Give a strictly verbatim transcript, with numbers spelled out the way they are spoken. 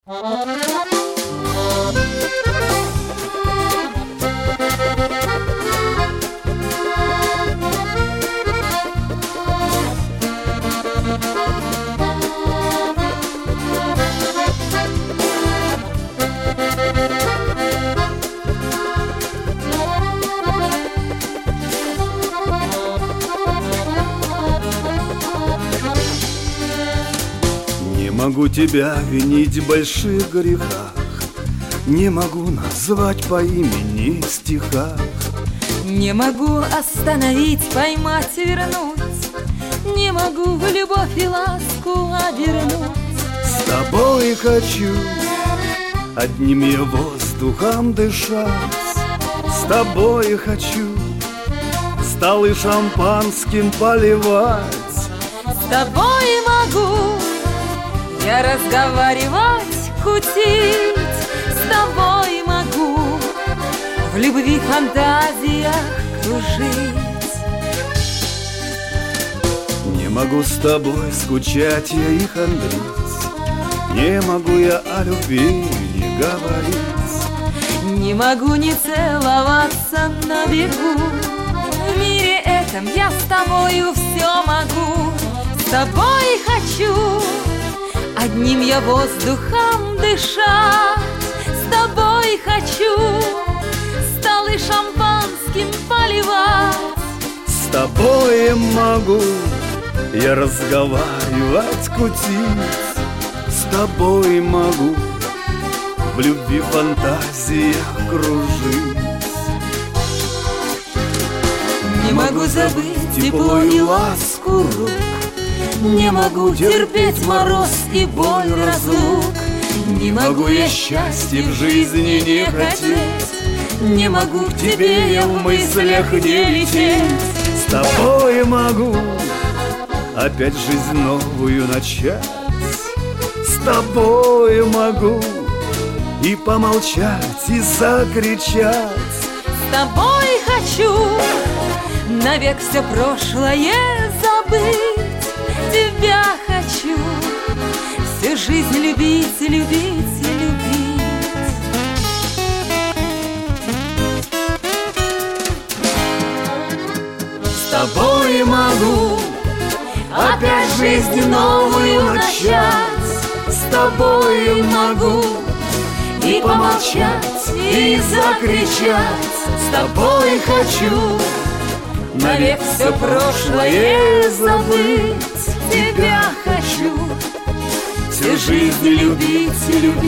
Не могу тебя винить в больших грехах, не могу назвать по имени в стихах. Не могу остановить, поймать, вернуть, не могу в любовь и ласку обернуть. С тобой хочу одним я воздухом дышать, с тобой хочу столы шампанским поливать. С тобой могу я разговаривать, кутить, с тобой могу в любви фантазиях кружить. Не могу с тобой скучать я и хандрить, не могу я о любви не говорить. Не могу не целоваться на бегу, в мире этом я с тобою все могу. С тобой хочу одним я воздухом дышать, с тобой хочу столы шампанским поливать. С тобой могу я разговаривать, кутить, с тобой могу в любви фантазиях кружить. Не могу забыть тепло и ласку рук, не могу терпеть мороз и боль разлук. Не могу я счастья в жизни не хотеть, не могу к тебе я в мыслях не лететь. С тобой могу опять жизнь новую начать, с тобой могу и помолчать, и закричать. С тобой хочу навек все прошлое забыть, тебя хочу всю жизнь любить, любить, любить. С тобой могу опять жизнь новую начать, с тобой могу и помолчать, и закричать. С тобой хочу навек все прошлое забыть, тебя хочу всю жизнь любить и любить.